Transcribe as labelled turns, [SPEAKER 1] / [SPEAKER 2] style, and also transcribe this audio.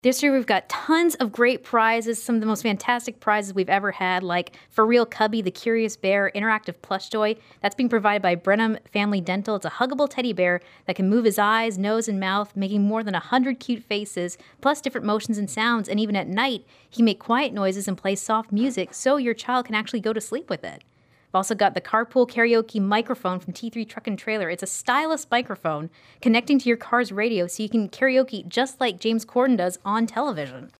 [SPEAKER 1] This year we've got tons of great prizes, some of the most fantastic prizes we've ever had, like For Real Cubby, the Curious Bear interactive plush toy. That's being provided by Brenham Family Dental. It's a huggable teddy bear that can move his eyes, nose, and mouth, making more than 100 cute faces, plus different motions and sounds. And even at night, he can make quiet noises and play soft music so your child can actually go to sleep with it. I've also got the Carpool Karaoke microphone from T3 Truck and Trailer. It's a stylus microphone connecting to your car's radio so you can karaoke just like James Corden does on television.